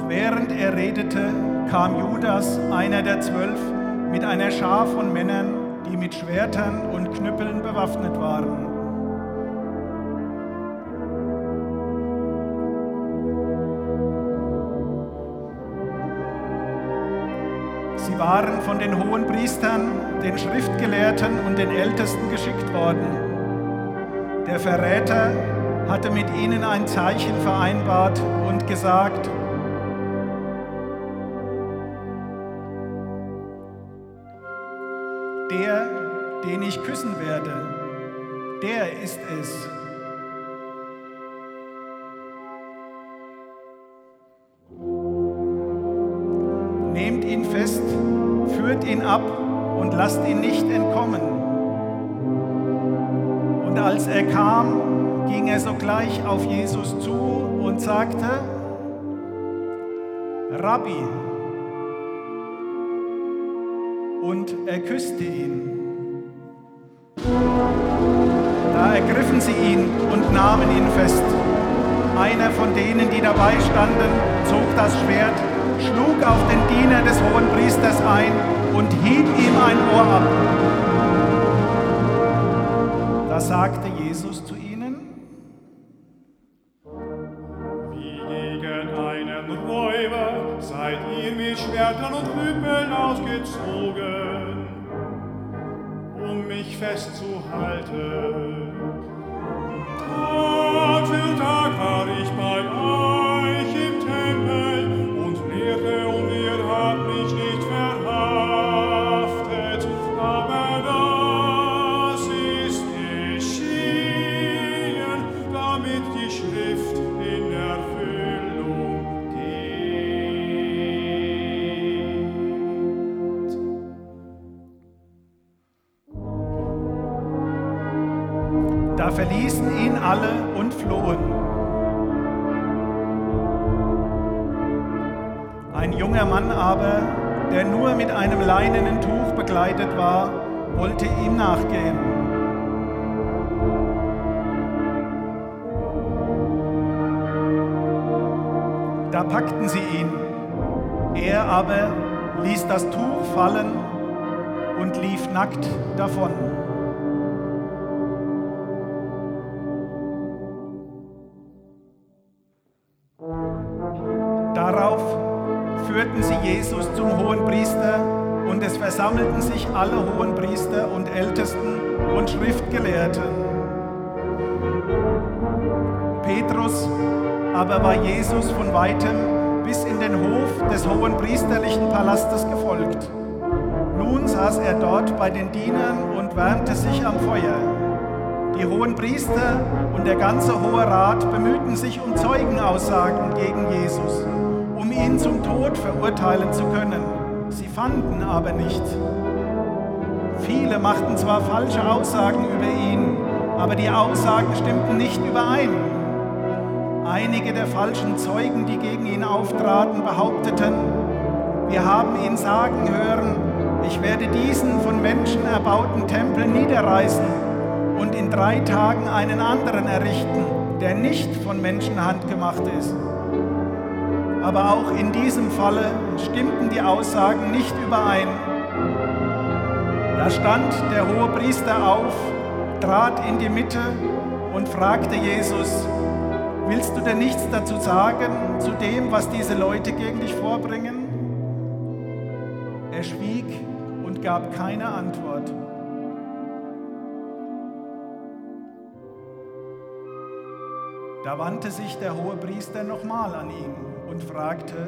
während er redete, kam Judas, einer der 12, mit einer Schar von Männern, die mit Schwertern und Knüppeln bewaffnet waren. Sie waren von den Hohenpriestern, den Schriftgelehrten und den Ältesten geschickt worden. Der Verräter hatte mit ihnen ein Zeichen vereinbart und gesagt: Der, den ich küssen werde, der ist es. Nehmt ihn fest, führt ihn ab und lasst ihn nicht entkommen. Und als er kam, ging er sogleich auf Jesus zu und sagte: Rabbi. Und er küsste ihn. Da ergriffen sie ihn und nahmen ihn fest. Einer von denen, die dabei standen, zog das Schwert, schlug auf den Diener des Hohenpriesters ein und hieb ihm ein Ohr ab. Da sagte Jesus zu ihnen: Wie gegen einen Räuber seid ihr mit Schwertern und Knüppeln ausgezogen, um mich festzuhalten. Tag für Tag war ich bei euch im Tempel und lehrte, und ihr habt mich nicht verhaftet, aber das ist geschehen, damit die Schrift in Erfüllung geht. Da verließen ihn alle und flohen. Ein junger Mann aber, der nur mit einem leinenen Tuch bekleidet war, wollte ihm nachgehen. Da packten sie ihn. Er aber ließ das Tuch fallen und lief nackt davon. Darauf führten sie Jesus zum Hohenpriester, und es versammelten sich alle Hohenpriester und Ältesten und Schriftgelehrten. Petrus aber war Jesus von weitem bis in den Hof des hohenpriesterlichen Palastes gefolgt. Nun saß er dort bei den Dienern und wärmte sich am Feuer. Die Hohenpriester und der ganze Hohe Rat bemühten sich um Zeugenaussagen gegen Jesus, um ihn zum Tod verurteilen zu können. Sie fanden aber nichts. Viele machten zwar falsche Aussagen über ihn, aber die Aussagen stimmten nicht überein. Einige der falschen Zeugen, die gegen ihn auftraten, behaupteten: Wir haben ihn sagen hören, ich werde diesen von Menschen erbauten Tempel niederreißen und in 3 Tagen einen anderen errichten, der nicht von Menschenhand gemacht ist. Aber auch in diesem Falle stimmten die Aussagen nicht überein. Da stand der Hohepriester auf, trat in die Mitte und fragte Jesus: Willst du denn nichts dazu sagen, zu dem, was diese Leute gegen dich vorbringen? Er schwieg und gab keine Antwort. Da wandte sich der Hohepriester nochmal an ihn und fragte: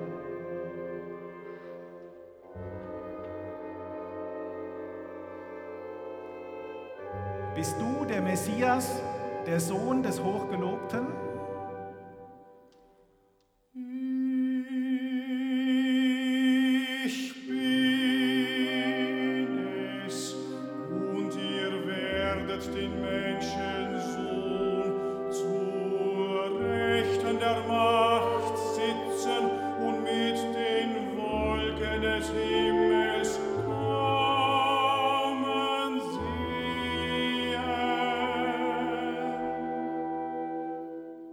Bist du der Messias, der Sohn des Hochgelobten? Ich bin es, und ihr werdet den Menschensohn zur Rechten der Macht sitzen und mit den Wolken des Himmels kommen sehen.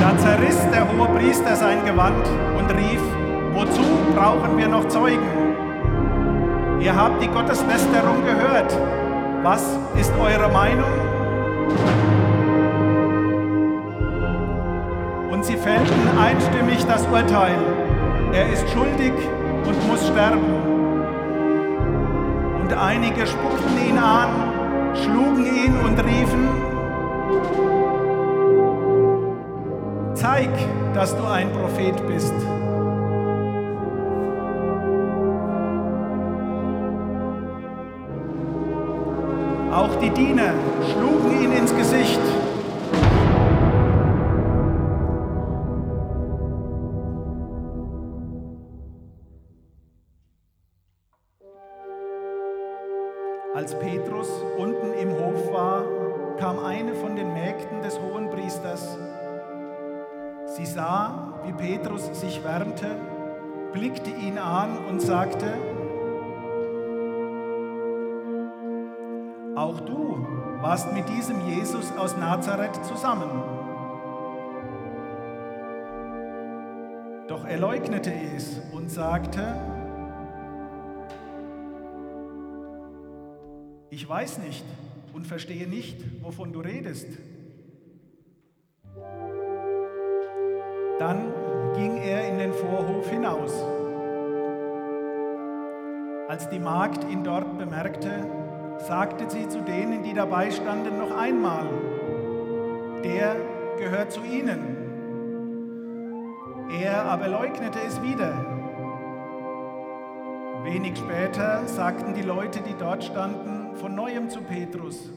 Da zerriss der Hohepriester sein Gewand und rief: Wozu brauchen wir noch Zeugen? Ihr habt die Gotteslästerung gehört. Was ist eure Meinung? Und sie fällten einstimmig das Urteil: Er ist schuldig und muss sterben. Und einige spuckten ihn an, schlugen ihn und riefen: Zeig, dass du ein Prophet bist. Auch die Diener schlugen ihn ins Gesicht. Als Petrus unten im Hof war, kam eine von den Mägden des Hohenpriesters. Sie sah, wie Petrus sich wärmte, blickte ihn an und sagte: Auch du warst mit diesem Jesus aus Nazareth zusammen. Doch er leugnete es und sagte: Ich weiß nicht und verstehe nicht, wovon du redest. Dann ging er in den Vorhof hinaus. Als die Magd ihn dort bemerkte, sagte sie zu denen, die dabei standen, noch einmal: Der gehört zu ihnen. Er aber leugnete es wieder. Wenig später sagten die Leute, die dort standen, von neuem zu Petrus: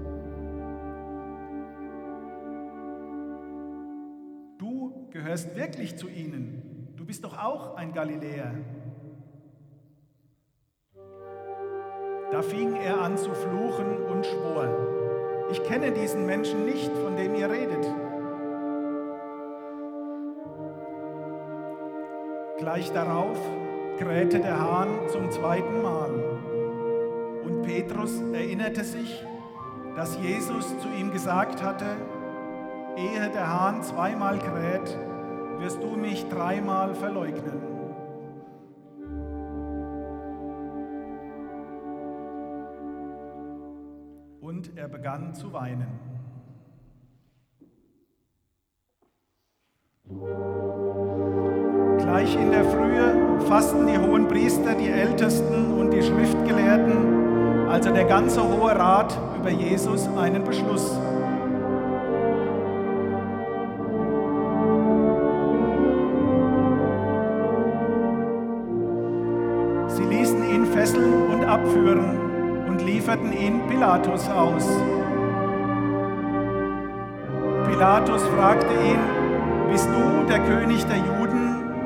Du gehörst wirklich zu ihnen. Du bist doch auch ein Galiläer. Da fing er an zu fluchen und schwor: Ich kenne diesen Menschen nicht, von dem ihr redet. Gleich darauf krähte der Hahn zum zweiten Mal. Und Petrus erinnerte sich, dass Jesus zu ihm gesagt hatte: Ehe der Hahn zweimal kräht, wirst du mich dreimal verleugnen. Und er begann zu weinen. Gleich in der Frühe fassten die Hohenpriester, die Ältesten und die Schriftgelehrten, also der ganze Hohe Rat, über Jesus einen Beschluss. Sie ließen ihn fesseln und abführen und lieferten ihn Pilatus aus. Pilatus fragte ihn: Bist du der König der Juden?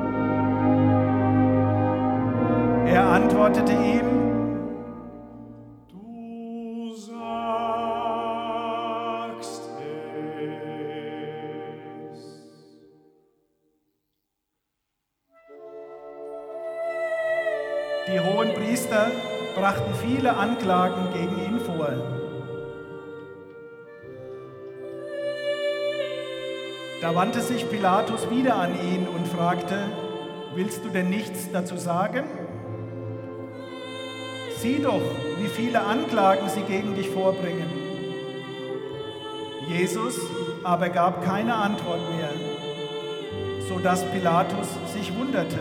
Er antwortete ihm: Du sagst es. Die Hohenpriester brachten viele Anklagen gegen ihn vor. Da wandte sich Pilatus wieder an ihn und fragte: Willst du denn nichts dazu sagen? Sieh doch, wie viele Anklagen sie gegen dich vorbringen. Jesus aber gab keine Antwort mehr, sodass Pilatus sich wunderte.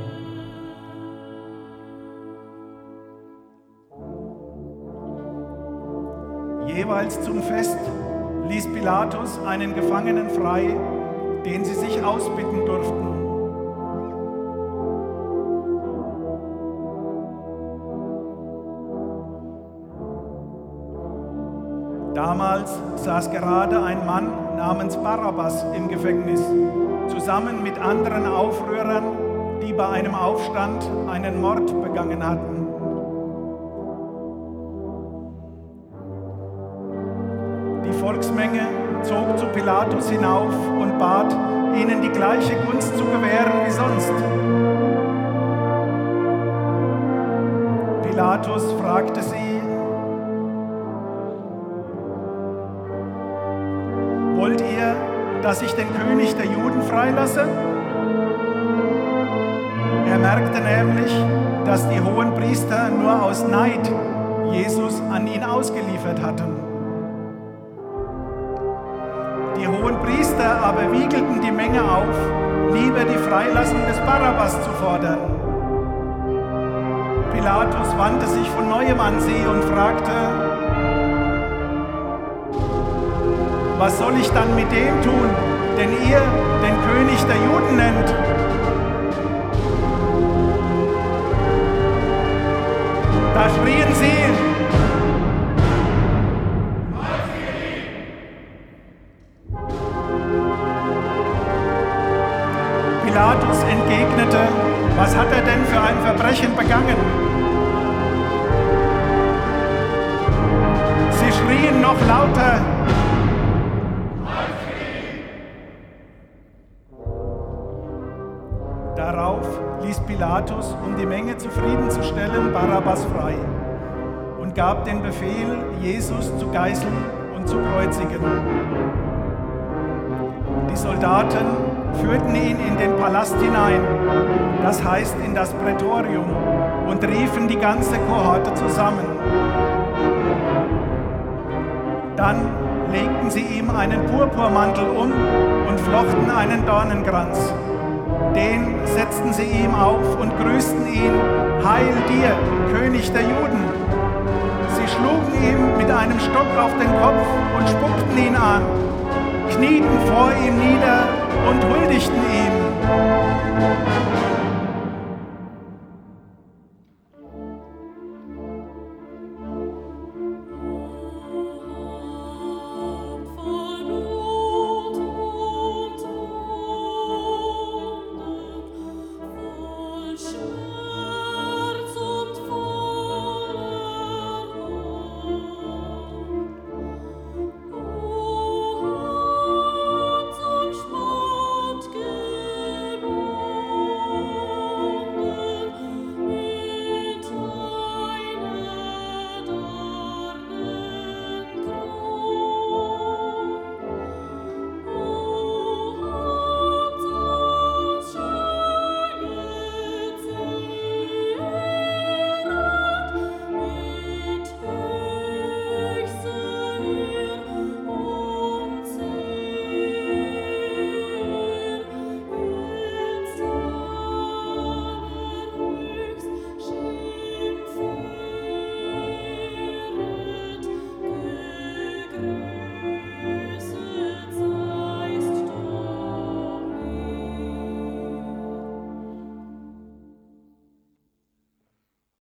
Jeweils zum Fest ließ Pilatus einen Gefangenen frei, den sie sich ausbitten durften. Damals saß gerade ein Mann namens Barabbas im Gefängnis, zusammen mit anderen Aufrührern, die bei einem Aufstand einen Mord begangen hatten. Die Volksmenge zog zu Pilatus hinauf und bat, ihnen die gleiche Gunst zu gewähren wie sonst. Pilatus fragte sie: Wollt ihr, dass ich den König der Juden freilasse? Er merkte nämlich, dass die Hohenpriester nur aus Neid Jesus an ihn ausgeliefert hatten. Die Hohenpriester aber wiegelten die Menge auf, lieber die Freilassung des Barabbas zu fordern. Pilatus wandte sich von neuem an sie und fragte: Was soll ich dann mit dem tun, den ihr den König der Juden nennt? Da schrien sie: Pilatus entgegnete: Was hat er denn für ein Verbrechen begangen? Sie schrien noch lauter: Darauf ließ Pilatus, um die Menge zufriedenzustellen, Barabbas frei und gab den Befehl, Jesus zu geißeln und zu kreuzigen. Die Soldaten führten ihn in den Palast hinein, das heißt in das Prätorium, und riefen die ganze Kohorte zusammen. Dann legten sie ihm einen Purpurmantel um und flochten einen Dornenkranz. Den setzten sie ihm auf und grüßten ihn: Heil dir, König der Juden! Sie schlugen ihm mit einem Stock auf den Kopf und spuckten ihn an, knieten vor ihm nieder und huldigten ihm.